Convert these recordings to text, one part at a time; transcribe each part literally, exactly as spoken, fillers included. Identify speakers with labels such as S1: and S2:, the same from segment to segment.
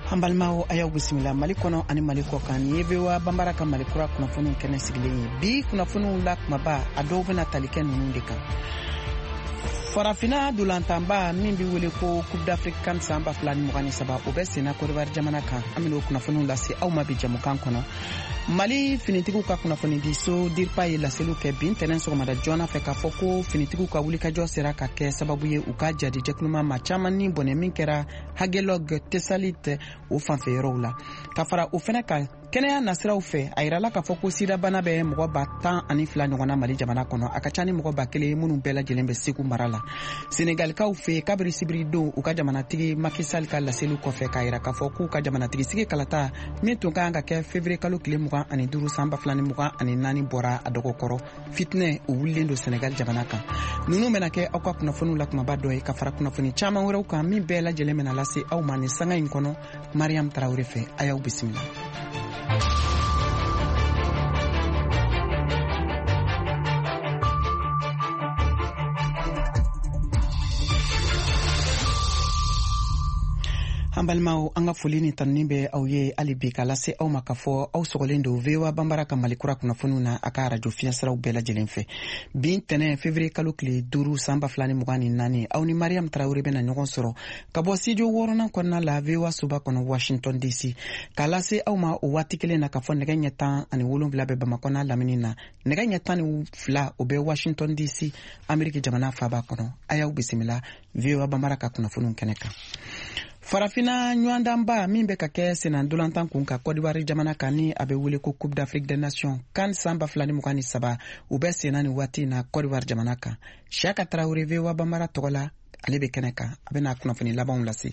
S1: Hambalmao ayaw bisimila Mali kono ani Mali ko kan yebewa bambara kan Mali kura kuna funu kene sigilen bi kuna funu la kumaba ado bena talike nunu de kan farafina dulantamba min bi wele ko Coupe d'Afrique kan samba fulani mugani saba o be sena ko rivar jamana kan amino kuna funu la se aw ma bi jamu kan kono Mali finitigu ka kuna funu di so dirpa ye la selu ke bin tenen so mada jona fe ka foko finitigu ka wuli ka jo sera ka ke sababu ye u ka jadi jekluma ma chama ni bone min kera hagelog tesalite o fanfe rola ka fara o fena ka kɛnɛya nasiraw fɛ a yirala ka fɔ ko sida bana bɛ mɔgɔ ba tan ani fila ɲɔgɔnna Mali jamana kɔnɔ a ka ca ni mɔgɔ ba kelen minnu bɛɛ lajɛlen bɛ Segu mara la Senegalikaw fɛ kabiri sibiri don u ka jamanatigi Macky Sall ka laseliw kɔfɛ k'a yira k'a fɔ k'u ka jamanatigi sigi kalata min tun kan ka kɛ février kalo tile mugan ani duuru san ba fila ni mugan ani naani bɔra a dɔgɔkɔrɔ fitinɛ o wulilen don Senegal jamana kan ninnu bɛna kɛ aw ka kunnafoniw la kumaba dɔ ye ka fara kunnafoni caman wɛrɛw kan min bɛɛ lajɛlen bɛna lase aw ma nin sanga in kɔnɔ Mariam Tarawele fɛ a y'aw bisimila. Hambalmao anga foli ni tanni be aw ye ali bi kala se aw ma ka fɔ aw sɔgɔlen do vewa bambara ka Mali kura kunnafoniw na a ka radio fiɲɛsiraw bɛɛ lajɛlen fɛ bin tɛnɛ février kalo tile duuru san ba fila ni mugan ni naani aw ni Mariam Tarawele bɛna ɲɔgɔn sɔrɔ ka bɔ studio wɔɔrɔnan kɔnɔna la vewa soba kɔnɔ Washington D C k'a lase aw ma o waati kelen na ka fɔ nɛgɛ ɲɛ tan ani wolonwula bɛ Bamakɔ n'a lamini na nɛgɛ ɲɛ tan ni fila o bɛ Washington D C Ameriki jamana faaba kɔnɔ a y'aw bisimila vewa bambara ka kunnafoniw kɛnɛ kan. Farafina ɲɔgɔndanba min bɛ ka kɛ senan dolantan kun ka Côte d'Ivoire jamana kan ni a bɛ wele ko Coupe d'Afrique des Nations kan san ba fila ni mugan ni saba u bɛ senna ni waati na Côte d'Ivoire jamana kan Siaka Tarawele vewa bambara tɔgɔ la ale bɛ kɛnɛ kan a bɛna kunnafoni labanw lase.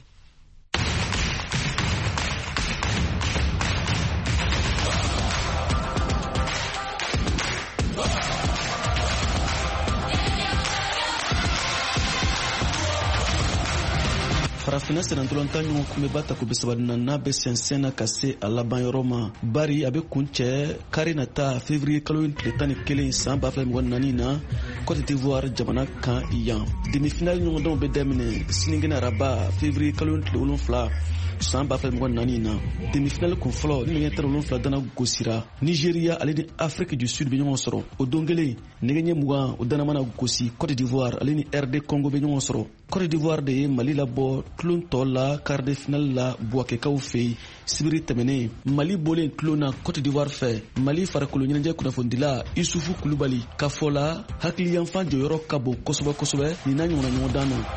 S2: Farafina senantolanta ɲɔgɔn kun bɛ ba ta ko bisabadina n'a bɛ sɛnsɛnna ka se a laban yɔrɔ ma bari a bɛ kun cɛ kari nata février kalo tile tan ni kelen san ba fila mugan naani na Côte d'Ivoire jamana kan yan demi-finale ɲɔgɔndanw bɛ daminɛ sinikɛnɛ araba février kalo tile wolonwula san ba fila mugan naani na demi-finale kun fɔlɔ ni nɛgɛ tan wolonwula dana gosira Nigeria ale ni Afrique du Sud bɛ ɲɔgɔn sɔrɔ o don kelen nɛgɛ ɲɛ mugan o dana mana gosi Côte d'Ivoire ale ni R D Congo bɛ ɲɔgɔn sɔrɔ Côte d'Ivoire de ye Mali labɔ tulon tɔ la quart de finale la buwakɛkaw fɛ yen sibiri tɛmɛnen Mali bɔlen tulon na Côte d'Ivoire fɛ Mali farikolo ɲɛnajɛ kunnafonidila Isufu Kulubali ka fɔ la hakiliyanfan jɔyɔrɔ ka bon kosɛbɛ kosɛbɛ nin n'a ɲɔgɔnna ɲɔgɔndan na.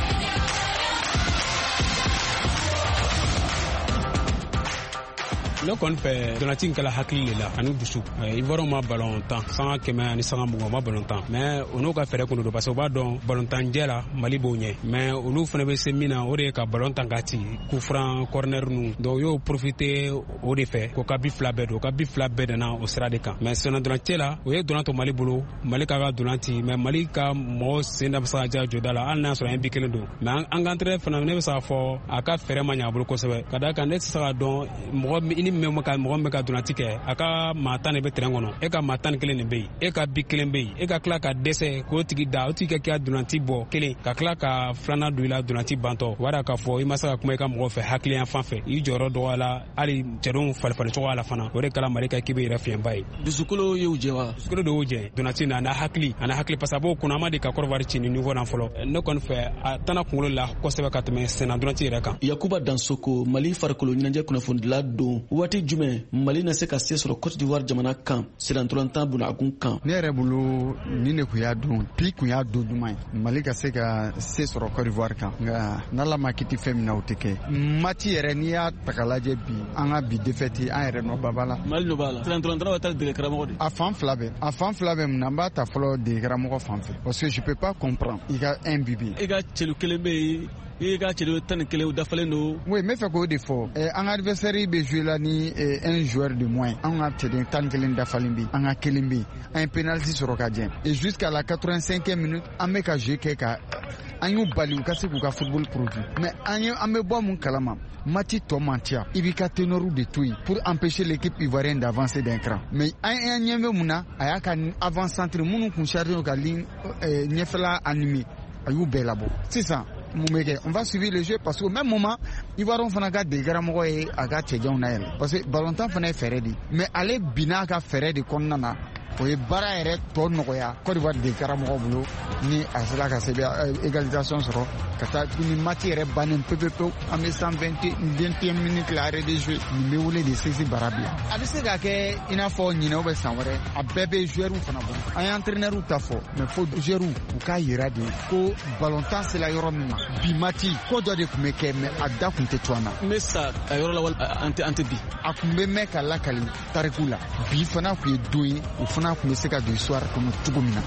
S3: Ne kɔni fɛ donati kɛla hakili de la ani dusu Ivoire ma ballon tan sanga kɛmɛ ani sanga mugan ma ballon tan mais olu ka fɛrɛ kun do parce que u b'a dɔn ballon tan jɛ la Mali b'o ɲɛ mais olu fana bɛ se min na o de ye ka ballon tan ka ci coup franc corner nu donc y'o profiter o de fɛ ko ka bi fila bɛɛ don ka bi fila bɛɛ dana o sira de kan mais sena donati la o ye donan to Mali bolo Mali ka ka donati mais Mali ka mɔgɔ sen da bɛ se ka ja jɔda la hali n'a sɔrɔ an bi kelen don mais an ka entraîneur fana ne bɛ se ka fɔ a ka fɛrɛ ma ɲɛ a bolo kosɛbɛ ka da kan ne tɛ se ka dɔn mɔgɔ ni mɛ ka mɔgɔ min ka donati kɛ a ka maa tan de bɛ terrain kɔnɔ e ka maa tan ni kelen de bɛ yen e ka bi kelen bɛ yen e ka tila ka dɛsɛ k'o tigi da o tigi ka kɛ donati bɔ kelen ka tila ka filanan don i la donati bantɔ wara k'a fɔ i ma se ka kuma i ka mɔgɔ fɛ hakiliyan fan fɛ i jɔyɔrɔ dɔgɔya la hali cɛdenw falifali cogoya la fana o de kɛra Mali ka équipe yɛrɛ fiɲɛba ye.
S2: dusukolo y'u jɛ wa.
S3: dusukolo de y'u jɛ donati na n'a hakili a n'a hakili parce que a b'o kunna a ma de ka Côte d'Ivoire ci ni niveau na fɔlɔ ne kɔni fɛ a tana kunkolo la kosɛbɛ ka tɛmɛ senna donati yɛrɛ kan.
S2: Yakuba Dansoko Mali farikolo ɲɛnajɛ kunnafonidila don waati jumɛn Mali na se ka se sɔrɔ Côte d'Ivoire jamana kan senantolantan bunakun kan.
S4: Ne yɛrɛ bolo ni ne kun y'a don bi kun y'a don ɲuman ye Mali ka se ka se sɔrɔ Côte d'Ivoire kan nka n'Ala ma kiti fɛn min na o tɛ kɛ mati yɛrɛ n'i y'a ta ka lajɛ bi an ka bi défaite an yɛrɛ nɔ baba la.
S2: Mali nɔ b'a la senantolantan bɛ taa dege karamɔgɔ de.
S4: A fan fila bɛ a fan fila bɛ mun na n b'a ta fɔlɔ dege karamɔgɔ fan fɛ parce que je peux pas comprendre i ka un bibi.
S2: I ka cɛlu kelen bɛ yen i ka cɛlu tan ni kelen o dafalen don.
S4: oui n bɛ fɛ k'o de fɔ an ka adversaire bɛ jouer la ni un joueur de moins an ka cɛden tan ni kelen dafalen bɛ an ka kelen bɛ an ye penalty sɔrɔ ka jɛn et jusqu'à la quatre-vingt-cinquième minute an bɛ ka jouer kɛ ka an y'u bali u ka se k'u ka football produit mais an ye an bɛ bɔ mun kalama mati tɔ man ca i b'i ka ténor de to yen pour empêcher l'équipe ivoirienne d'avancer d'un cran mais an ɲɛ bɛ mun na a y'a ka avant centre minnu kun chargé ka ligne ɲɛfɛla animé a y'u bɛɛ labɔ sisan Moumeke. On va suivre le jeu parce qu'au même moment, Ivoirien Fanaga de Garamogo et Aga Tchedjan Naël. Parce que Balantan Fana est ferré. Mais allez, Binaka ferré de Konana. O ye baara yɛrɛ tɔ nɔgɔya Côte d'Ivoire de karamɔgɔ bolo ni a sera ka sɛbɛn égalisation sɔrɔ ka taa tuguni match yɛrɛ bannen pewu pewu an bɛ cent vingt et un minutes la arrêt de jeu nin bɛ wele de Sisi Barabia a bɛ se ka kɛ i n'a fɔ ɲinɛ bɛ san wɛrɛ a bɛɛ bɛ joueurs fana bolo an ye entraîneurs ta fɔ mais fo joueurs u k'a yira de ko ballontan sera yɔrɔ min ma bi match ko dɔ de tun bɛ kɛ mais a da tun tɛ to an na
S2: n bɛ sa a yɔrɔ la wali an tɛ an tɛ bi
S4: a tun bɛ mɛn ka lakali tariku la bi fana tun ye don ye o fana kun bɛ se ka don histoire kɔnɔ cogo min na.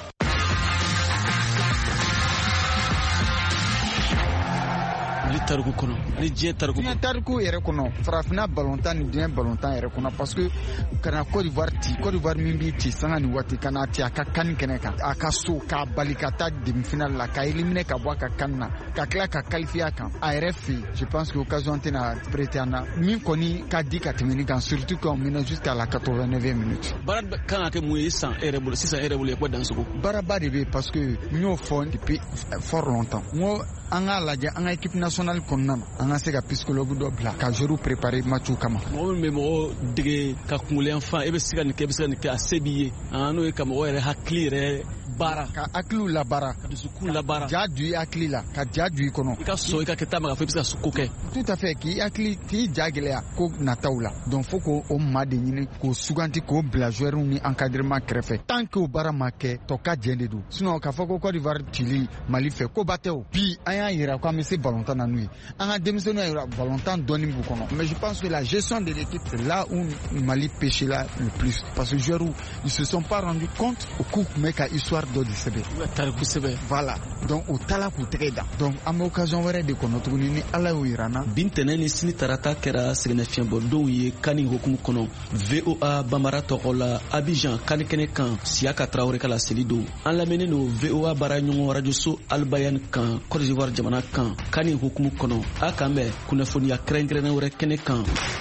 S2: Ni tariku kɔnɔ ni diɲɛ tariku
S4: diɲɛ tariku yɛrɛ kɔnɔ farafinna ballontan ni diɲɛ ballontan yɛrɛ kɔnɔ parce que kana Côte d'Ivoire ti Côte d'Ivoire min b'i ci sanga ni waati kana ti a ka kan kɛnɛ kan a ka so k'a bali ka taa demi-finale la ka éliminer ka bɔ a ka kan na ka tila ka qualifier kan a yɛrɛ fɛ je pense que occasion tɛna prêter an na min kɔni ka di ka tɛmɛ nin kan surtout qu'on mène jusqu'à la quatre-vingt-neuvième minute.
S2: baara kan ka kɛ mun ye sisan e yɛrɛ bolo sisan e yɛrɛ bolo Yakuba Dansogo.
S4: baaraba de bɛ parce que n y'o fɔ depuis fort longtemps n ko an k'a lajɛ an ka équipe nationale kɔnɔna na an ka se ka psychologue dɔ bila ka joueurs préparer match kama.
S2: mɔgɔ min bɛ mɔgɔ dege ka kungolen fan e bɛ se ka nin kɛ e bɛ se ka nin kɛ a se b'i ye n'o ye ka mɔgɔ yɛrɛ hakili yɛrɛ baara
S4: ka hakiliw labaara
S2: ka dusukun labaara
S4: ja du i hakili la ka ja du i kɔnɔ
S2: i ka sɔn i ka kɛ taama ka fɔ i bɛ se ka ko kɛ.
S4: tout à fait k'i hakili k'i ja gɛlɛya ko nataw la donc fo k'o maa de ɲini k'o suganti k'o bila joueurs ni encadrement kɛrɛfɛ tant que o baara ma kɛ tɔ ka jɛn de don sinon k'a fɔ ko Côte d'Ivoire cili Mali fɛ ko ba tɛ o bi an y'a yira k'an bɛ se ballontan na n'u ye an ka denmisɛnninw y'a yira ballontan dɔɔnin b'u kɔnɔ mais je pense que la gestion de l'équipe c'est là où Mali pêche là le plus parce que joueurs ils se sont pas rendu compte au coup mais ka histoire dɔ de sɛbɛn
S2: tariku sɛbɛn
S4: voilà donc o tala k'u tɛgɛ da donc an bɛ occasion wɛrɛ de kɔnɔ tuguni ni Ala y'o yira n na.
S2: bi ntɛnɛn ni sini tarata kɛra sɛgɛnnafiɲɛbɔdonw ye kani hukumu kɔnɔ V O A Bambara tɔgɔ la Abidjan kani kɛnɛ kan Siyaka Traoré ka laseli don an lamɛnnen don V O A baara ɲɔgɔn rajoso Albayan kan Côte d'Ivoire jamana kan kani hukumu kɔnɔ a kan bɛn kunnafoniya kɛrɛnkɛrɛnnen wɛrɛ kɛnɛ kan.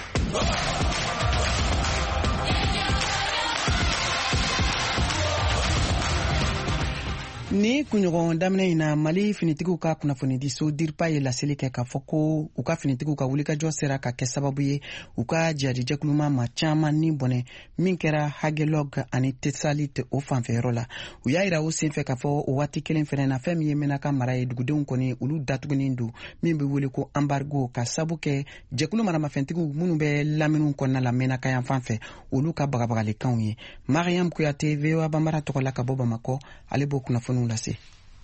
S1: ni kunɲɔgɔn daminɛ in na Mali finitigiw ka kunnafonidiso diripa ye laseli kɛ k'a fɔ ko u ka finitigiw ka wulikajɔ sera ka kɛ sababu ye u ka jadijɛkuluma ma caaman ni bɔnɛ min kɛra Hagelog ani Tesalit o fanfɛyɔrɔ la u y'a yira o senfɛ k'a fɔ o waati kelen fɛnɛ na fɛn min ye Menaka mara ye dugudenw kɔni olu datugunin don min bɛ wele ko embargo ka sabu kɛ jɛkulu maramafɛntigiw minnu bɛ laminiw kɔnɔna la Menaka yan fan fɛ olu ka bagabagalikanw ye. Mariam Kuyate V O A Bambara tɔgɔ la ka bɔ Bamakɔ ale b'o kunnafoni lase.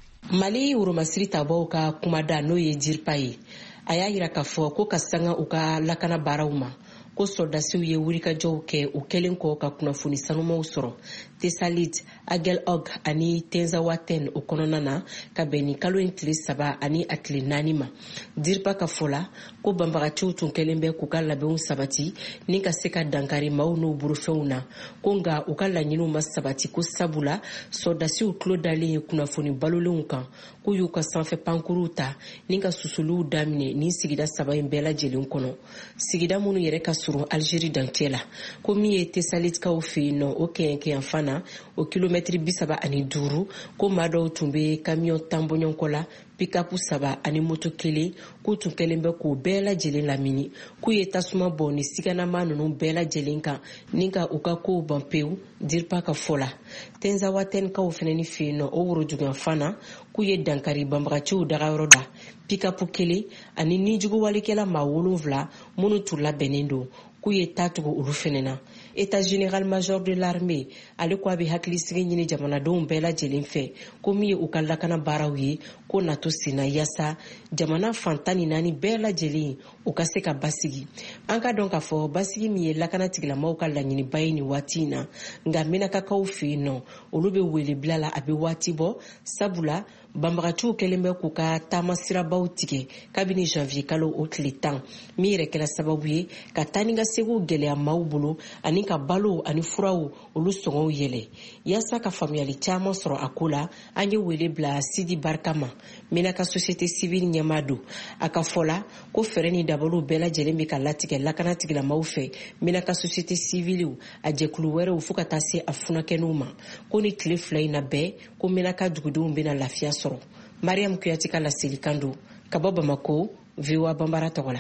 S5: Mali Woromasiri tabaw ka kumada n'o ye Diripa ye a y'a yira k'a fɔ ko ka sanga u ka lakana baaraw ma ko soldasiw ye wulikajɔw kɛ u kɛlen kɔ ka kunnafoni sanumaw sɔrɔ. Tesalit, Hagelog ani Tenzawaten o kɔnɔna na ka bɛn ni kalo in tile saba ani a tile naani ma. Diripa ka fɔ la ko banbagaciw tun kɛlen bɛ k'u ka labɛnw sabati ni ka se ka dankari maaw n'u burufɛnw na ko nka u ka laɲiniw ma sabati ko sabula soldasiw tulo dalen ye kunnafoni balolenw kan k'u y'u ka sanfɛ pankuruw ta ni ka susuliw daminɛ ni sigida saba in bɛɛ lajɛlen kɔnɔ. Sigida minnu yɛrɛ ka surun Algérie dancɛ la ko min ye Tesalitkaw fɛ yen nɔ o kɛɲɛkɛyan fana o kilomɛtiri bi saba ani duuru ko maa dɔw tun bɛ kamiyon tan bɔɲɔgɔnkɔ la pikapu saba ani moto kelen k'u tun kɛlen bɛ k'o bɛɛ lajɛlen lamini k'u ye tasuma bɔ ni siganama ninnu bɛɛ lajɛlen kan ni ka u ka kow ban pewu. Diripa ka fɔ la Tenzawatenkaw fɛnɛ ni fɛ yen nɔ o worojuguyan fana k'u ye dankari banbagaciw dagayɔrɔ la pikapu kelen ani nijuguwalikɛla maa wolonwula minnu tun labɛnnen don k'u ye taa tugu olu fɛnɛ na. État général major de l'armée ale ko a bɛ hakilisigi ɲini jamanadenw bɛɛ lajɛlen fɛ ko min ye u ka lakana baaraw ye ko nato senna yaasa jamana fantan ni naani bɛɛ lajɛlen u ka se ka basigi. An ka dɔn k'a fɔ basigi min ye lakana tigilamaw ka laɲiniba ye nin waati in na nka Menakakaw fɛ yen nɔ olu bɛ wele bila la a bɛ waati bɔ sabula banbagaciw kɛlen bɛ k'u ka taama sirabaw tigɛ kabini janvier kalo o tile tan min yɛrɛ kɛra sababu ye ka taa ni ka segiw gɛlɛya maaw bolo ani ka balo ani furaw olu sɔngɔw yɛlɛ. Yaasa ka faamuyali caman sɔrɔ a ko la an ye wele bila Sidi Barka ma Menaka société civile ɲɛmaa don a ka fɔ la ko fɛɛrɛ ni dabaliw bɛɛ lajɛlen bɛ ka latigɛ lakana tigilamaw fɛ Menaka société civile a jɛkulu wɛrɛw fo ka taa se a funakɛniw ma ko ni tile fila in na bɛɛ ko Menaka dugudenw bɛna lafiya sɔrɔ. Mariam Kuyati ka laselikan don ka bɔ Bamako V O A Bambara tɔgɔ la.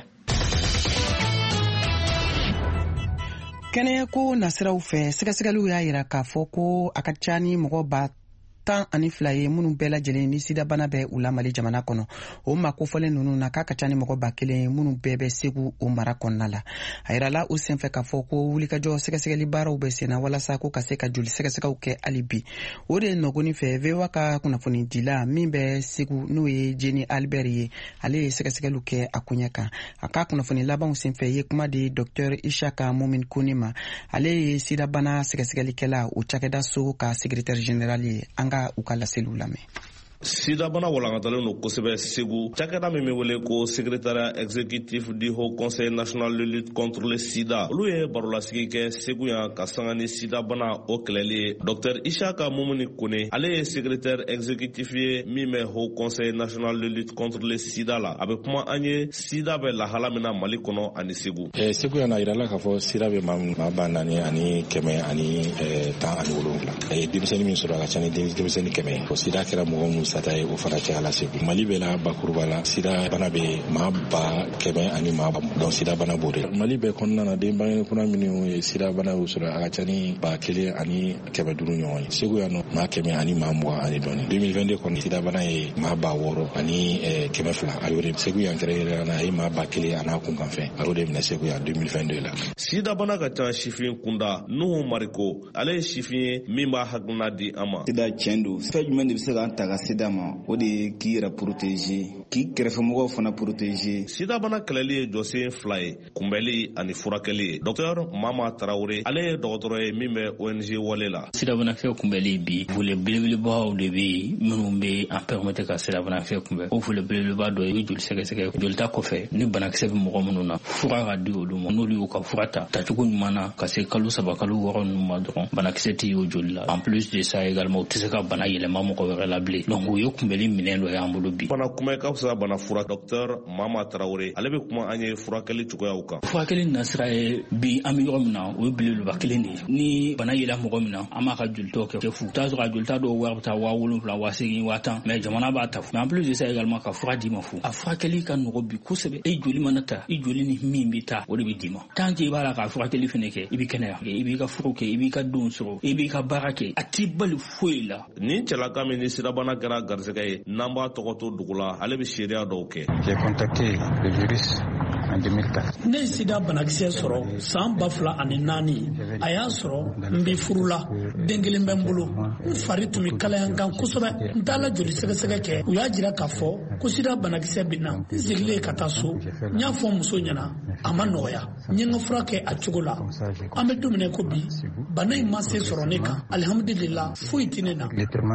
S1: Kɛnɛya ko nasiraw fɛ sɛgɛsɛgɛliw y'a yira k'a fɔ ko a ka ca ni mɔgɔ ba tan ani fila ye minnu bɛɛ lajɛlen ni sida bana bɛ u la Mali jamana kɔnɔ. O ma kofɔlen ninnu na k'a ka ca ni mɔgɔ ba kelen minnu bɛɛ bɛ Segu o mara kɔnɔna la. A yirala o senfɛ k'a fɔ ko wulikajɔ sɛgɛsɛgɛli baaraw bɛ senna walasa ko ka se ka joli sɛgɛsɛgɛw kɛ hali bi. O de nɔgɔni fɛ V O A ka kunnafoni dila min bɛ Segu n'o ye Jeni Albert ye. Ale ye sɛgɛsɛgɛliw kɛ a koɲɛ kan. A ka kunnafoni labanw senfɛ ye kuma di Docteur Ishaka Mumin Kone ma. Ale ye sida bana sɛgɛsɛgɛlikɛla o cakɛda so ka secrétaire général ye. U ka laseliw lamɛn.
S6: Sida bana walankatalen no kosɛbɛ Segu. Cakɛda min bɛ wele ko secrétariat exécutif du Haut Conseil national de lutte contre le sida. Olu ye barolasigi kɛ Segu yan ka sanga ni sida bana o kɛlɛli ye. Docteur Ishaka Mumuni Kone, ale ye secrétaire exécutif ye min bɛ Haut Conseil national de lutte contre le sida la. A bɛ kuma an ye sida bɛ lahala min na Mali kɔnɔ ani Segu.
S7: Eh, Segu yan a yirala k'a fɔ sida bɛ maa ba naani ani kɛmɛ ani tan ani wolonwula. Eh, denmisɛnnin min sɔrɔ a ka ca ni denmisɛnnin kɛmɛ. Fɔ sida kɛra mɔgɔ minnu sata ye o fana cɛ ala Segu. Mali bɛ la bakuruba la sida bana bɛ maa ba kɛmɛ ani maa ba donc sida bana b'o de la. Mali bɛɛ kɔnɔna na den bange kura minnu ye sida bana y'o sɔrɔ a ka ca ni ba kelen ani kɛmɛ duuru ɲɔgɔn ye. Segu yan nɔ maa kɛmɛ ani maa mugan ani dɔɔni. deux mille vingt-deux kɔni sida bana ye maa ba wɔɔrɔ ani kɛmɛ fila a y'o de Segu yan kɛrɛnkɛrɛnnen na a ye maa ba kelen a n'a kunkan fɛn a y'o de minɛ Segu yan deux mille vingt-deux la.
S6: Sida bana ka ca sifin kunda Nuhu Mariko ale ye sifin ye min b'a hakilina di an ma.
S8: Sida tiɲɛ don fɛn jumɛn de bɛ se k'an ta ka sida ma o de ye k'i yɛrɛ protéger k'i kɛrɛfɛmɔgɔw fana protéger.
S6: Sida bana kɛlɛli ye jɔsen fila ye kunbɛli ani furakɛli ye. Docteur Mama Traoré ale ye dɔgɔtɔrɔ ye min bɛ O N G wale la.
S9: Sida banakisɛ kunbɛli bi volet belebelebaw de bɛ minnu bɛ an permettre ka sida banakisɛ kunbɛn. O volet belebeleba dɔ i bɛ joli sɛgɛsɛgɛ jolita kɔfɛ ni banakisɛ bɛ mɔgɔ minnu na fura ka di olu ma n'olu y'u ka fura ta tacogo ɲuman na ka se kalo saba kalo wɔɔrɔ ninnu ma dɔrɔn banakisɛ tɛ y'o joli la. En plus de ça également u tɛ se ka bana yɛlɛma mɔgɔ wɛrɛ la bilen. Donc o ye kunbɛli minɛn dɔ y'an bolo bi.
S6: Bana kunbɛn ka fisa bana fura. Docteur Mama Traoré ale bɛ kuma an ye furakɛli cogoyaw kan.
S9: Furakɛli nasira ye bi an bɛ yɔrɔ min na o ye belebeleba kelen de ye. Ni bana yela mɔgɔ min na an b'a ka jolitaw kɛ fu. T'a sɔrɔ a jolita dɔw wari bɛ taa waa wolonwula waa seegin waa tan mais jamana b'a ta fu. Mais en plus de ça également ka fura d'i ma fu. A furakɛli ka nɔgɔ bi kosɛbɛ. E joli mana ta i joli ni min bɛ taa o de bɛ d'i ma. Tant que i b'a la ka furakɛli fana kɛ i bɛ kɛnɛya. I b'i ka furu kɛ i b'i ka denw sɔrɔ i b'i ka baara kɛ a t'i bali foyi la.
S6: Ni cɛlaka min ni sirabana kɛra garisɛgɛ ye n'an b'a tɔgɔ to dugu la ale bɛ sariya dɔw kɛ.
S10: J'ai contacté le virus en deux mille quatre.
S11: Ne sida banakisɛ sɔrɔ san ba fila ani naani a y'a sɔrɔ n bɛ furu la den kelen bɛ n bolo n fari tun bɛ kalaya n kan kosɛbɛ n taara joli sɛgɛsɛgɛ kɛ u y'a jira k'a fɔ ko sida banakisɛ bɛ na n seginnen ka taa so n y'a fɔ muso ɲɛna a ma nɔgɔya n ye n ka fura kɛ a cogo la an bɛ don min na ko bi bana in ma se sɔrɔ ne kan alihamudulila foyi tɛ ne na.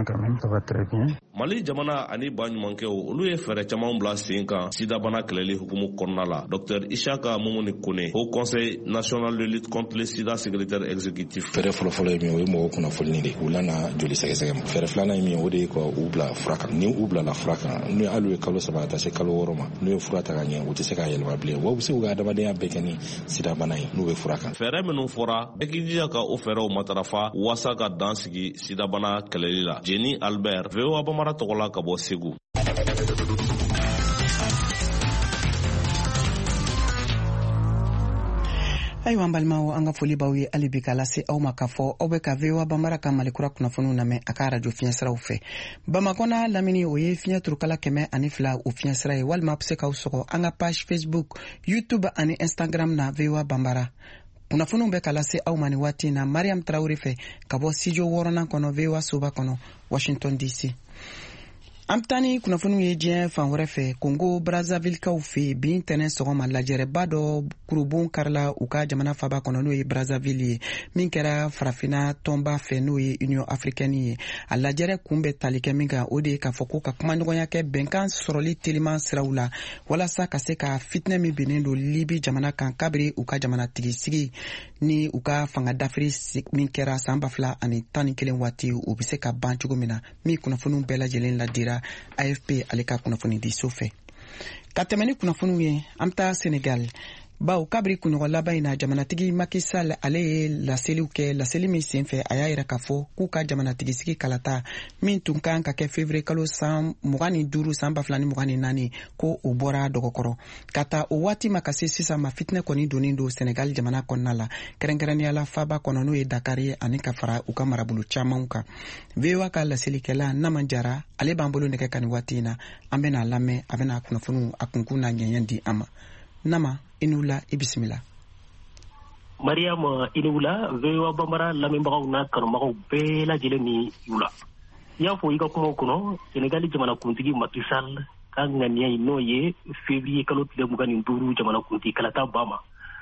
S6: Mali jamana ani baɲumankɛw olu ye fɛɛrɛ caman bila sen kan sida bana kɛlɛli hukumu kɔnɔna la. Docteur Ishaka Mumuni Kone, Haut Conseil national de lutte contre le sida secrétaire exécutif.
S7: Fɛɛrɛ fɔlɔfɔlɔ ye min o ye mɔgɔw kunnafoni de u lana joli sɛgɛsɛgɛ ma. Fɛɛrɛ filanan ye min o de ye ka u bila fura kan. Ni u bilala fura kan n'u ye hali ye kalo saba ka taa se kalo wɔɔrɔ ma n'u ye fura ta ka ɲɛ u tɛ se k'a yɛlɛma bilen wa u bɛ se k'u ka adamadenya bɛɛ kɛ ni sida bana ye n'u bɛ fura kan.
S6: Fɛɛrɛ minnu fɔra bɛɛ k'i jija ka o fɛɛrɛw matarafa waasa ka dan sigi sida bana kɛlɛli la. Jeni Albert, V O A Bambara tɔgɔ la ka bɔ Segu.
S1: Ayiwa an balimaw an ka foli b'aw ye hali bi k'a lase aw ma k'a fɔ aw bɛ ka V O A Bambara ka Malikura kunnafoniw lamɛn a ka radio fiɲɛsiraw fɛ. Bamakɔ n'a lamini o ye fiɲɛ turukala kɛmɛ ani fila o fiɲɛsira ye walima a bɛ se k'aw sɔgɔ an ka page Facebook, YouTube ani Instagram na V O A Bambara. Kunnafoniw bɛ ka lase aw ma ni waati in na Mariam Traoré fɛ ka bɔ studio wɔɔrɔnan kɔnɔ V O A soba kɔnɔ Washington D C. An bɛ taa ni kunnafoniw ye diɲɛ fan wɛrɛ fɛ Congo Brazzaville-kaw fɛ bi ntɛnɛn sɔgɔma lajɛrɛba dɔ kurubon karila u ka jamana faba kɔnɔ n'o ye Brazzaville ye min kɛra farafinna tɔnba fɛ n'o ye Union Africaine ye. A lajɛrɛ kun bɛ tali kɛ min kan o de ye k'a fɔ ko ka kumaɲɔgɔnya kɛ bɛnkan sɔrɔli teliman siraw la walasa ka se ka fitinɛ min bɛnnen don Libi jamana kan kabiri u ka jamanatigi sigi ni u ka fanga dafiri min kɛra san ba fila ani tan ni kelen waati u bɛ se ka ban cogo min na min kunnafoniw bɛɛ lajɛlen ladira A F P ale ka kunnafoni di so fɛ. Ka tɛmɛ ni kunnafoniw ye an bɛ taa Senegal. bawo kabiri kunɲɔgɔn laban in na jamanatigi Macky Sall ale ye laseliw kɛ laseli min senfɛ a y'a yira k'a fɔ k'u ka jamanatigisi kalata min tun kan ka kɛ février kalo san mugan ni duuru san ba fila ni mugan ni naani ko o bɔra dɔgɔkɔrɔ ka taa o waati ma ka se sisan ma fitinɛ kɔni donnen don Senegal jamana kɔnɔna la kɛrɛnkɛrɛnnenya la faaba kɔnɔ n'o ye Dakar ye ani ka fara u ka marabolo camanw kan. V O A ka laselikɛla Nama Jara ale b'an bolo nɛgɛ ka nin waati in na an bɛna lamɛn a bɛna kunnafoniw a kunkun n'a ɲɛɲɛ di an ma. Nama Inula i bisimila.
S12: Mariam Inula V O A Bambara lamɛnbagaw n'a kanubagaw bɛɛ lajɛlen ni Inula. I y'a fɔ i ka kumaw kɔnɔ Senegal jamanakuntigi Macky Sall ka ŋaniya ye n'o ye février kalo tile mugan ni duuru jamanakuntigi kalata ba ma.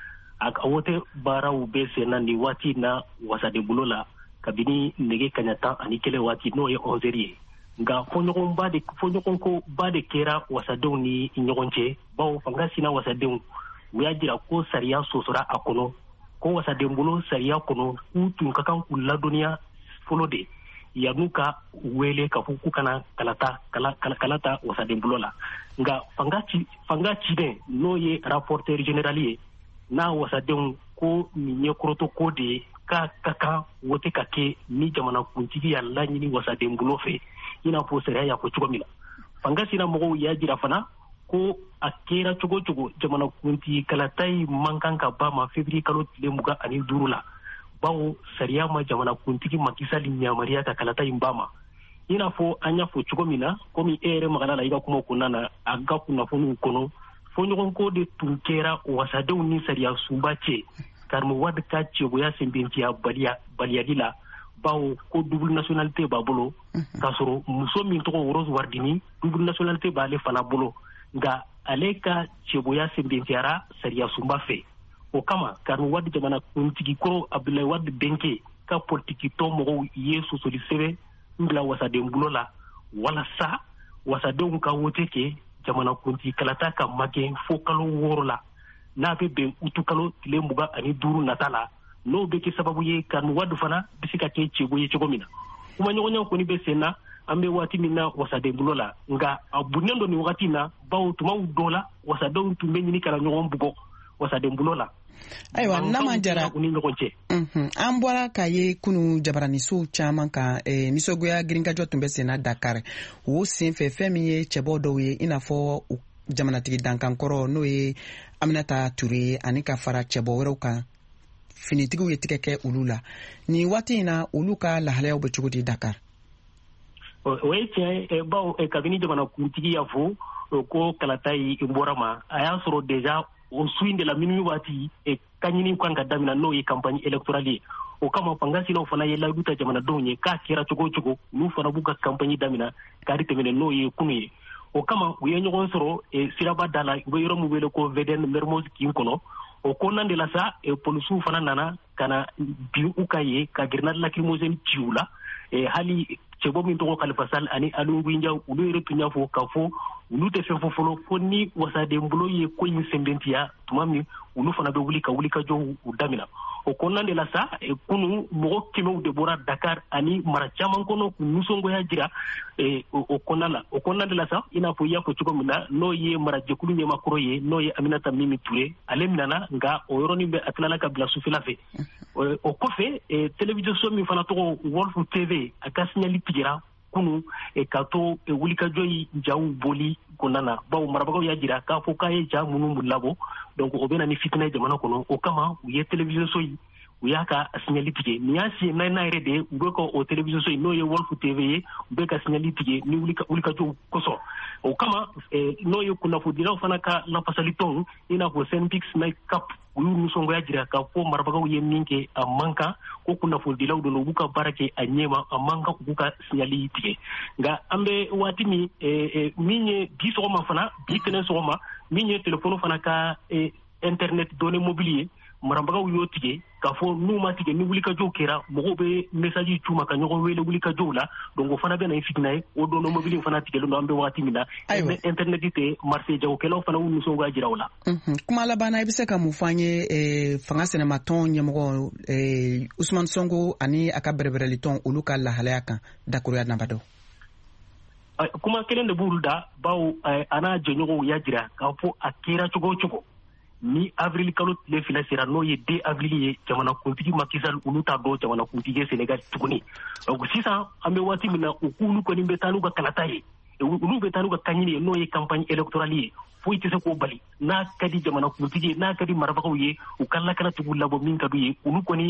S12: A ka wote baaraw bɛɛ senna nin waati na wasaden bolo la kabini nege kaɲa tan ani kelen waati n'o ye onze heures ye. Nka fɔɲɔgɔnba de fɔɲɔgɔnko ba de kɛra wasadenw ni ɲɔgɔn cɛ bawo fanga sina wasadenw u y'a jira ko sariya sɔsɔra a kɔnɔ ko wasaden bolo sariya kɔnɔ k'u tun ka kan k'u ladɔnniya fɔlɔ de yan'u ka wele k'a fɔ k'u kana kalata kala kalata wasaden bolo la nka fanga ci fanga ciden n'o ye rapporteur général ye n'a wasadenw ko nin ye kɔrɔtɔ ko de ye k'a ka kan wote ka kɛ ni jamanakuntigi y'a laɲini wasaden bolo fɛ i n'a fɔ sariya y'a fɔ cogo min na fanga sina mɔgɔw y'a jira fana ko a kɛra cogo cogo jamanakuntigi kalata yi man kan ka ba ma février kalo tile mugan ani duuru la bawo sariya ma jamanakuntigi Macky Sall yamariya ka kalata yi ba ma i n'a fɔ an y'a fɔ cogo min na komi e yɛrɛ magana la i ka kuma kɔnɔna na a ka kunnafoniw kɔnɔ fɔɲɔgɔnko de tun kɛra wasadenw ni sariya sunba cɛ Karim Wade ka cɛboya senbentiya baliyali la bawo ko double nationalité b'a bolo k'a sɔrɔ muso min tɔgɔ Rose Wardini double nationalité b'ale fana bolo nka ale ka cɛboya senbentiyara sariya sunba fɛ o kama Karim Wade jamanakuntigi kɔrɔ Abdoulaye Wade denkɛ ka politiki tɔn mɔgɔw ye sosoli sɛbɛn bila wasaden bolo la walasa wasadenw ka wote kɛ jamanakuntigi kalata ka magɛn fo kalo wɔɔrɔ la n'a bɛ bɛn utu kalo tile mugan ani duuru nata la n'o bɛ kɛ sababu ye Karim Wade fana bɛ se ka kɛ cɛbo ye cogo min na kuma ɲɔgɔnya kɔni bɛ sen na an bɛ waati min na wasaden bolo la nka a bonnen don nin wagati na bawo tumaw dɔw la wasadenw tun bɛ ɲini kana ɲɔgɔn bugɔ wasaden bolo la.
S1: Ayiwa Nama Jara an bɔra k'a ye kunu jabaranisow caman kan nisɔngoya girinkajɔ tun bɛ sen na Dakar o senfɛ fɛn min ye cɛbɔ dɔw ye i n'a fɔ jamanatigi dankankɔrɔ n'o ye Aminata Touré ani ka fara cɛbɔ wɛrɛw kan finitigiw ye tigɛ kɛ olu la nin waati in na olu ka lahalayaw bɛ cogo di Dakar.
S12: O ye tiɲɛ bawo kabini jamanakuntigi y'a fɔ ko kalata yi bɔra ma a y'a sɔrɔ déjà o su in de la minui waati ka ɲini kan ka damina n'o ye campagne électorale ye o kama fanga sinaw fana ye layidu ta jamanadenw ye k'a kɛra cogo cogo n'u fana b'u ka campagne damina k'a di tɛmɛnen n'o ye kunu ye o kama u ye ɲɔgɔn sɔrɔ siraba da la u bɛ yɔrɔ min wele ko V D N Mermoz kin kɔnɔ o kɔnɔna de la sa polisiw fana nana ka na bin u ka ye ka grenade lacrymogène ci u la hali cɛbɔ min tɔgɔ Khalifa Sall ani Aliou Ngouille olu yɛrɛ tun y'a fɔ k'a fɔ olu tɛ fɛn fɔ fɔlɔ fo ni wasaden bolo ye ko in sɛnbɛntiya tuma min olu fana bɛ wuli ka wuli ka jɔ u damina o kɔnɔna de la sa kunu mɔgɔ kɛmɛw de bɔra Dakar ani mara caman kɔnɔ k'u nisɔngoya jira o kɔnɔna la o kɔnɔna de la sa i n'a fɔ i y'a fɔ cogo min na n'o ye marajɛkulu ɲɛmakɔrɔ ye n'o ye Aminata Mimi Touré ale minɛna nka o yɔrɔnin bɛ a tilala ka bila sufɛla fɛ o kɔfɛ télévision min fana tɔgɔ Wolf T V a ka signali tigɛra kunu ka to wulikajɔ yi jaw boli kɔnɔna na bawo marabagaw y'a jira k'a fɔ k'a ye ja minnu labɔ donc o bɛ na ni fitinɛ jamana kɔnɔ o kama u ye télévision so yi u y'a ka signali tigɛ nin y'a si naaninan yɛrɛ de ye u bɛ ka o télévision so yi n'o ye Wolf T V ye u bɛ ka signali tigɛ ni wulikajɔw kosɔn o kama n'o ye kunnafonidilaw fana ka lafasali tɔn i n'a fɔ Senpix Night Cap u y'u nisɔngoya jira k'a fɔ marabagaw ye min kɛ a man kan ko kunnafonidilaw don u b'u ka baara kɛ a ɲɛma a man kan u b'u ka signali tigɛ nka an bɛ waati min min ye bi sɔgɔma fana bi tɛnɛ sɔgɔma min ye telefɔni fana ka internet données mobile ye marabagaw y'o tigɛ k'a fɔ n'u ma tigɛ ni wulikajɔw kɛra mɔgɔw bɛ message c'u ma ka ɲɔgɔn wele wulikajɔw la donc o fana bɛ na ni fitina ye o données mobile fana tigɛlen don an bɛ wagati min na internet tɛ marché jagokɛlaw fana y'u nisɔngoya jira o la.
S1: kuma laban na i bɛ se ka mun fɔ an ye fanga sɛnɛmatɔn ɲɛmɔgɔ Usman Sonko ani a ka bɛrɛbɛrɛli tɔn olu ka lahalaya kan Dakuruya Nabadɔ.
S12: kuma kelen de b'olu da bawo a n'a jɛɲɔgɔnw y'a jira k'a fɔ a kɛra cogo o cogo ni avril kalo tile fila sera n'o ye deux avril ye jamana kuntigi Macky Sall olu t'a dɔn jamana kuntigi Sénégal tuguni donc sisan an bɛ waati min na u k'olu kɔni bɛ taa n'u ka kalata ye olu bɛ taa n'u ka kaɲini ye n'o ye campagne électorale ye foyi tɛ se k'o bali n'a ka di jamana kuntigi ye n'a ka di marabagaw ye u ka lakana tugu labɔ min ka d'u ye olu kɔni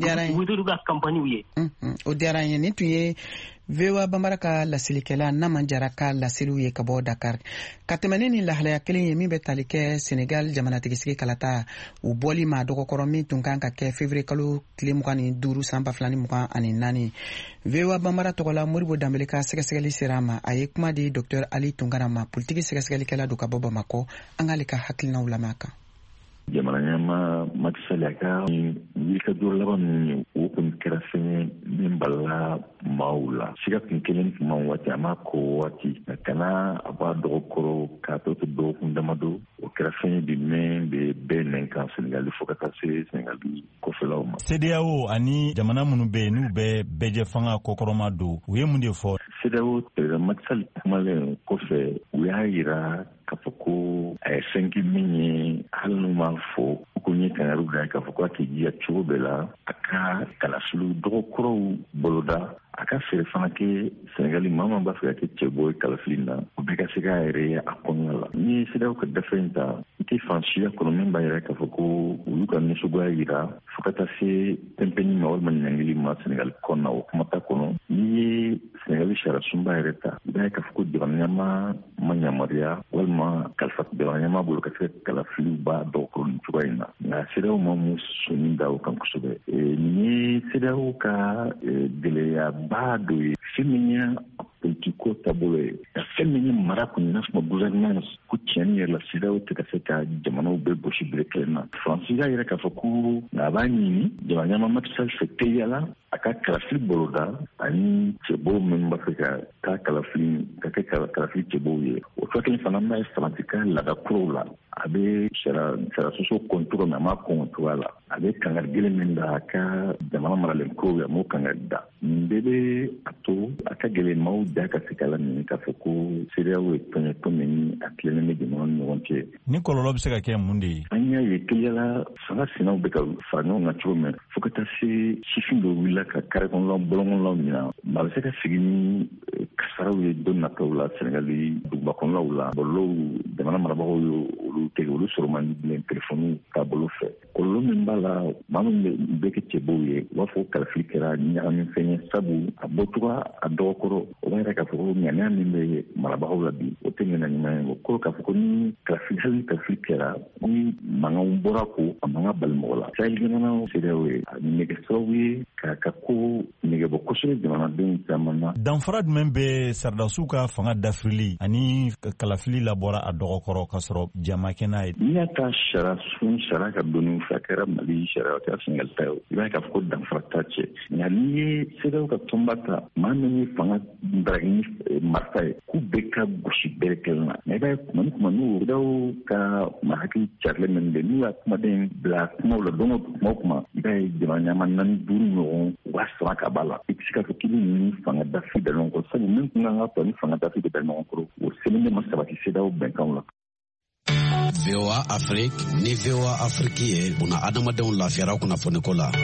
S12: u bɛ ka campagne ye
S1: o diyara n ye nin tun ye V O A Banbara ka lasilikɛla Naman Jara ka laseliw ye ka bɔ Dakar ka tɛmɛ ni nin lahalaya kelen ye min bɛ tali kɛ Sénégal jamanategisigi kalata u bɔli ma dɔgɔkɔrɔ min tun kan ka kɛ février kalo tile mugan ni duuru san ba fila ni mugan ani naani V O A Banbara tɔgɔla Moribo Danbele ka sɛgɛsɛgɛli sera a ma a ye kuma di Docteur Ali Tunkara ma politiki sɛgɛsɛgɛlikɛla don ka bɔ Bamakɔ an k'ale ka hakilinaw lamɛn a kan.
S13: Jamana ɲɛma Macky Sall a ka wulikajɔ laban ninnu o kun kɛra fɛn ye min balala maaw la siga kun kelen tuma waati a ma ko waati nka kana a b'a dɔgɔkɔrɔ k'a tɔ to dɔgɔkun damadɔ o kɛra fɛn ye bi min bɛ bɛɛ nɛn kan Sénégal fo ka taa se Sénégal kɔfɛlaw ma. C D A O ani jamana minnu bɛ yen n'u bɛ bɛɛjɛ fanga kɔkɔrɔma don u ye mun de fɔ. C D A O Macky Sall kumalen kɔfɛ u y'a yira k'a fɔ ko a ye fɛn kɛ min ye hali n'u m'a fɔ ko n ye kangaru da k'a fɔ ko a k'i jija cogo bɛɛ la a ka kalafiliw dɔgɔkɔrɔw boloda a ka feere fana kɛ Sénégal maa min b'a fɛ ka kɛ cɛbɔ ye kalafili na o bɛɛ ka se k'a yɛrɛ ye a kɔnɔna la n'i ye C D A O ka dafa in ta i tɛ fan siya kɔnɔ min b'a yɛrɛ k'a fɔ ko olu ka nisɔngoya yira fo ka taa se pɛnpɛnni ma walima ɲangili ma Sénégal kɔnɔna o kuma t'a kɔnɔ n'i ye Sénégal sariya sunba yɛrɛ ta i b'a ye k'a fɔ ko jamana ɲɛmaa ma yamaruya walima kalifa jamana ɲɛmaa bolo ka se ka kalafiliw b'a dɔgɔkɔrɔ nin cogoya in na nka C D A O ma mun sɔnni da o kan kosɛbɛ nin ye C D A O ka gɛlɛya baa dɔ ye fɛn min ye politiko taabolo ye ka fɛn min ye mara kɔni n'a fɔ gouvernement ko tiɲɛni yɛrɛ la C D A O tɛ ka se ka jamanaw bɛɛ gosi bere kelen na Faransi y'a yɛrɛ k'a fɔ ko nka a b'a ɲini jamana ɲɛmaa Macky Sall fɛ teliyala a ka kalafili boloda ani cɛbɔw minnu b'a fɛ ka taa kalafili ka kɛ kalafili cɛbɔw ye o tɔ kelen fana b'a ye Faransi ka laadakuraw la a bɛ sariya sɔsɔ kɔn cogo min a m'a kɔn o cogoya la a bɛ kangari gɛlɛn min da a ka jamana maralen kow ye a m'o kangari da nin bɛɛ bɛ a to a ka gɛlɛn maaw da ka se k'a laɲini k'a fɔ ko C D A O ye tɔɲɔtɔ min a tilennen bɛ jamana ni ɲɔgɔn cɛ. Ni kɔlɔlɔ bɛ se ka kɛ mun de ye. An y'a ye teliyala fanga sinaw bɛ ka fara ɲɔgɔn kan cogo min fo ka taa se sifin dɔ wulila ka kare kɔnɔlaw bɔlɔnkɔnɔlaw minɛ a bɛ se ka sigi ni kasaraw ye don nataw la Sénégali duguba kɔnɔlaw la bɔlɔlɔw jamana marabagaw ye olu tɛ olu sɔrɔ man di bilen telefɔni taabolo fɛ kɔlɔlɔ min b'a la maa min bɛ kɛ cɛbɔw ye u b'a fɔ kalafili kɛra ɲagami fɛn ye sabu a bɔcogoya a dɔgɔkɔrɔ o b'a yɛrɛ k'a fɔ ko ŋaniya min bɛ marabagaw la bi o tɛ ŋaniya ɲuman ye o kɔrɔ k'a fɔ ko ni kalafili hali kalafili kɛra ni mankanw bɔra ko a mankan bali mɔgɔ la Sahel jamana C D A O ye a nɛgɛ sababu ye k'a ka ko nɛgɛbɔ kosɛbɛ jamanadenw caman na. Danfara jumɛn bɛ Saridasiw ka fanga dafirili ani kalafili labɔra a dɔgɔkɔrɔ k'a sɔrɔ jama kɛ n'a ye. N'i y'a ta sariya sun sariya ka donni fɛ a kɛra Mali sariya o kɛra Sénégal ta ye i b'a ye k'a fɔ ko danfara t'a cɛ nka n'i ye C D A O ka tɔnba ta maa min ye fanga daraki ni marifa ye k'u bɛɛ ka gosi bɛɛ kelen na nka i b'a ye kuma ni kuma n'u C D A O ka maa hakili carilen min bɛ n'u y'a kumaden bila kumaw la don o kuma o kuma i b'a ye jamana ɲɛmaa naani duuru ɲɔgɔn u b'a sama ka b'a la i tɛ se k'a fɔ k'i bɛ nin fanga dafi da ɲɔgɔn kɔrɔ sabu min kun kan ka tɔ ni fanga dafi de da ɲɔgɔn kɔrɔ o sɛbɛn de ma sabati C D A O bɛnkanw la.
S14: V O A Afrique ni V O A Afrique ye buna adamadenw lafiyara kunnafoniko la.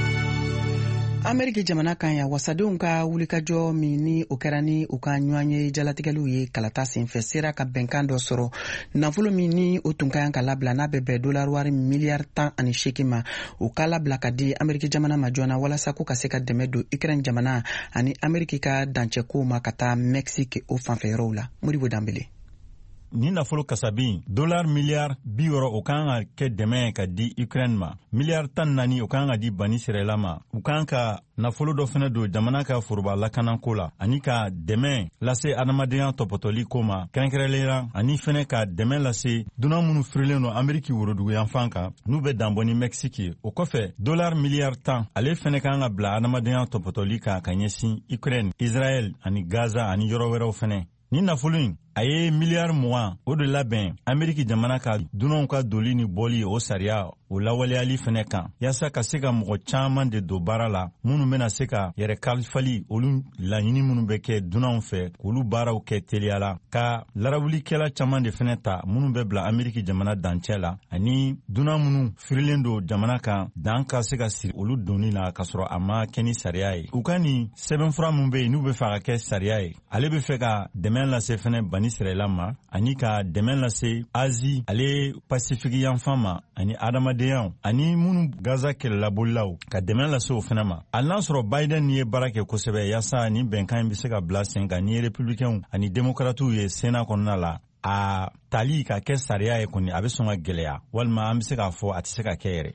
S1: Ameriki jamana kan ya wasadenw ka wulikajɔ min ni o kɛra ni u ka ɲɔgɔn ye jalatigɛliw ye kalata senfɛ sera ka bɛnkan dɔ sɔrɔ nafolo min ni o tun ka kan ka labila n'a bɛ bɛn dolari wari miliyari tan ani seegin ma o ka labila ka di Ameriki jamana ma joona walasa ko ka se ka dɛmɛ don Ukraine jamana ani Ameriki ka dancɛkow ma ka taa Mexique o fanfɛyɔrɔw la. Moribo Danbele.
S15: Ni nafolo kasabin dollar miliyar bi wɔɔrɔ o kan ka kɛ dɛmɛ ka di Ukraine ma miliyar tan naani o kan ka di Bani Israɛla ma u kan ka nafolo dɔ fɛnɛ don jamana ka foroba lakanako la ani ka dɛmɛ lase adamadenya tɔpɔtɔli ko ma kɛrɛnkɛrɛnlen ani fɛnɛ ka dɛmɛ lase dunan minnu firilen don Ameriki woroduguyanfan kan n'u bɛ danbɔ ni Mexique o kɔfɛ dollar miliyar tan ale fɛnɛ kan ka bila adamadenya tɔpɔtɔli kan ka ɲɛsin Ukraine Israel ani Gaza ani yɔrɔ wɛrɛw fɛnɛ. Ni nafolo in a ye miliyari mugan o de labɛn Ameriki jamana ka dunanw ka doli ni bɔli o sariya o lawaleyali fɛnɛ kan yaasa ka se ka mɔgɔ caaman de don baara la minnu bena se ka yɛrɛ kalifali olu laɲini minnu bɛ kɛ dunanw fɛ k'olu baaraw kɛ teliya la ka larabulikɛla caaman de fɛnɛ ta minnu bɛ bila Ameriki jamana dancɛ la ani dunan minnu firilen don jamana kan dan ka se ka siri olu doni la k'a sɔrɔ a ma kɛ ni sariya ye u ka nin sɛbɛnfura min be yen n'u be fɛ ka kɛ sariya ye ale be fɛ ka dɛmɛ lase fɛnɛ bani sirɛla ma ani ka dɛmɛ lase Azi ale pasifiki yanfan ma ani adamadenyaw ani minnu Gaza kɛlɛlabolilaw ka dɛmɛ lase o fɛnɛ ma hali n'a sɔrɔ Biden ye baara kɛ kosɛbɛ yaasa ni bɛnkan be se ka bila sen kan ni républicains ani démocrates ye Sénat kɔnɔna la a tali ka kɛ sariya ye kɔni a be sɔn ka gɛlɛya walima an be se k'a fɔ a tɛ se ka kɛ yɛrɛ.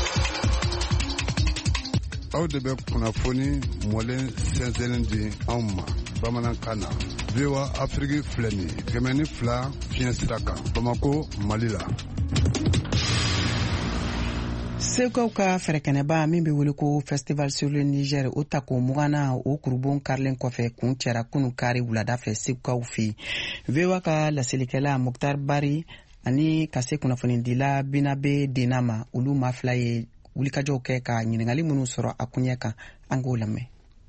S16: Aw de bɛ kunnafoni mɔlen sɛnsɛnlen di anw ma bamanankan na V O A Afrique filɛ nin ye kɛmɛ ni fila fiɲɛ sira kan Bamako Mali la.
S1: Sekaw ka fɛrɛkɛnɛba min bɛ wele ko Festival sur le Niger o ta ko mugana o kurubon karilen kɔfɛ kun cɛra kunu kari wulada fɛ Sekaw fɛ V O A ka laselilikɛla Muktar Bari ani ka se kunnafonidila Binabe Denama olu ma fila ye wulikajɔw kɛ ka ɲininkali minnu sɔrɔ a kuɲɛ kan an k'o lamɛn.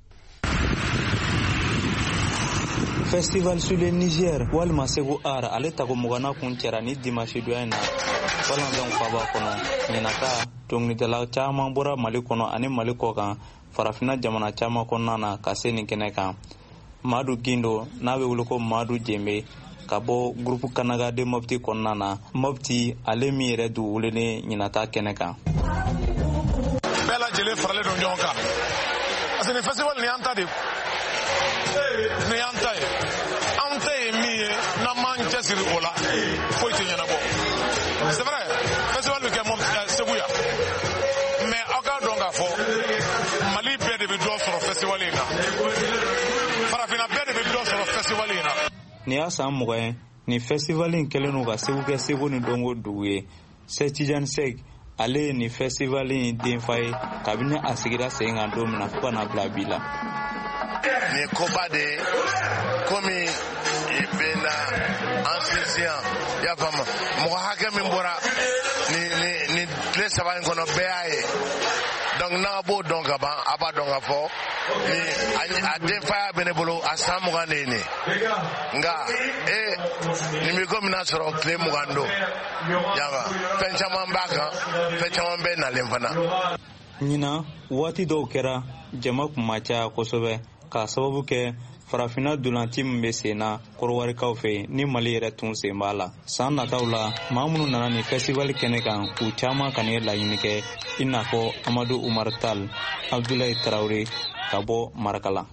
S17: Festival sur le Niger walima Segu Art ale tago mugana kun cɛra ni dimanche doya in na balanzanw faba kɔnɔ ɲinata dɔnkilidala caman bɔra Mali kɔnɔ ani Mali kɔ kan farafina jamana caman kɔnɔna na ka se nin kɛnɛ kan. Madu Gindo n'a bɛ wele ko Madu Jembe ka bɔ groupe Kanaga de Mopti kɔnɔna na Mopti ale min yɛrɛ du welelen ɲinata kɛnɛ kan.
S18: Bɛɛ lajɛlen faralen don ɲɔgɔn kan parce que nin festival nin y'an ta de nin y'an ta ye an ta ye min ye n'an m'an cɛsiri o la foyi tɛ ɲɛnabɔ c'est vrai festival bɛ kɛ Segu yan mais aw k'a dɔn k'a fɔ Mali bɛɛ de bɛ dɔ sɔrɔ festival in na farafina bɛɛ de bɛ dɔ sɔrɔ festival in na.
S17: Nin y'a san mugan ye nin festival in kɛlen don ka Segu kɛ Segu ni Dongo dugu ye Cheikh Tidiane Seck ale ye nin festival in denfa ye kabini a sigira sen kan don min na fo ka na bila bi la.
S18: Nin koba de ye komi i bɛna an sinsin yan i y'a faamu mɔgɔ hakɛ min bɔra nin tile saba in kɔnɔ bɛɛ y'a ye donc n'a b'o dɔn ka ban a b'a dɔn ka fɔ a denfaya bɛ ne bolo a san mugan de ye nin nka e nin bɛ komi n'a sɔrɔ tile mugan don yaba fɛn caman b'a kan fɛn caman bɛ nalen fana.
S17: ɲinan waati dɔw kɛra jama kun ma caya kosɛbɛ k'a sababu kɛ farafina dolanci min bɛ sen na kɔrɔwarikaw fɛ ni Mali yɛrɛ tun sen b'a la. San nataw la maa minnu nana nin festival kɛnɛ kan u caman kɔni ye laɲini kɛ i n'a fɔ Amadu Umar Tal, Abdoulaye Traoré ka bɔ Marakala.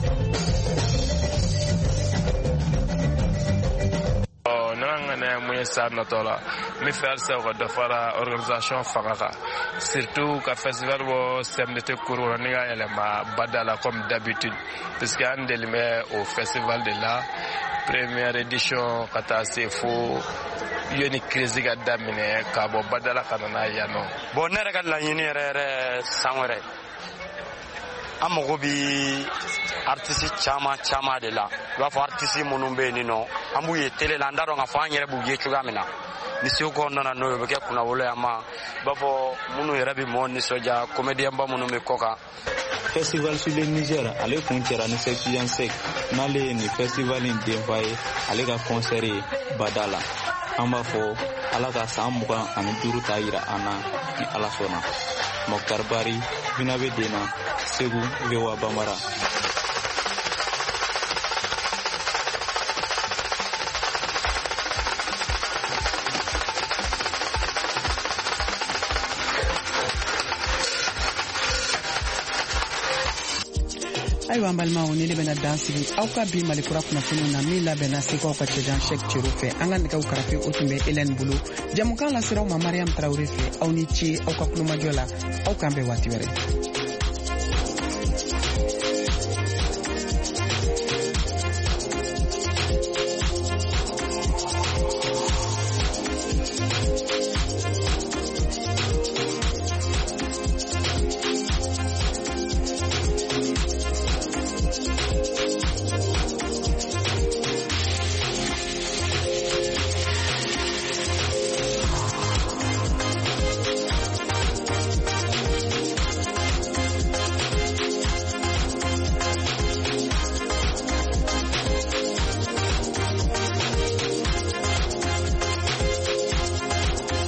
S19: Mun ye san natɔ la n bɛ fɛ halisa u ka dɔ fara organisation fanga kan surtout ka festival bɔ C M D T kuru kɔnɔ ni ka yɛlɛma bada la comme d'habitude parce que an deli bɛ o festival de la première édition ka taa se fo yanni crise ka daminɛ ka bɔ bada la ka na n'a yan nɔ.
S20: Bon ne yɛrɛ ka laɲini yɛrɛ yɛrɛ san wɛrɛ an mago bi artiste caman caman de la i b'a fɔ artiste minnu bɛ yen nɔ an b'u ye télé la an t'a dɔn k'a fɔ an yɛrɛ b'u ye cogoya min na ni Segu kɔnɔna n'o ye o bɛ kɛ kunnawolo yan ma i b'a fɔ minnu yɛrɛ bɛ mɔgɔw nisɔndiya comédien ba minnu bɛ kɔ kan.
S17: Festival sur le Niger ale kun cɛra ni Cheikh Tidiane Seck n'ale ye nin festival in denfa ye ale ka concert ye bada la an b'a fɔ ala ka san mugan ani duuru ta yira an na ni ala sɔnna. Moktar Bari, Binabe Dena, Segu, V O A Bambara.
S1: ayiwa an balimaw ni de bɛna dan sigi aw ka bi malikura kunnafoniw na min labɛnna Segu ka cɛjan Sɛk Cero fɛ an ka nɛgɛw karafe o tun bɛ Hélène bolo jamukan lasiraw ma Mariam Traoré fɛ aw ni ce aw ka kulomajɔ la aw k'an bɛn waati wɛrɛ.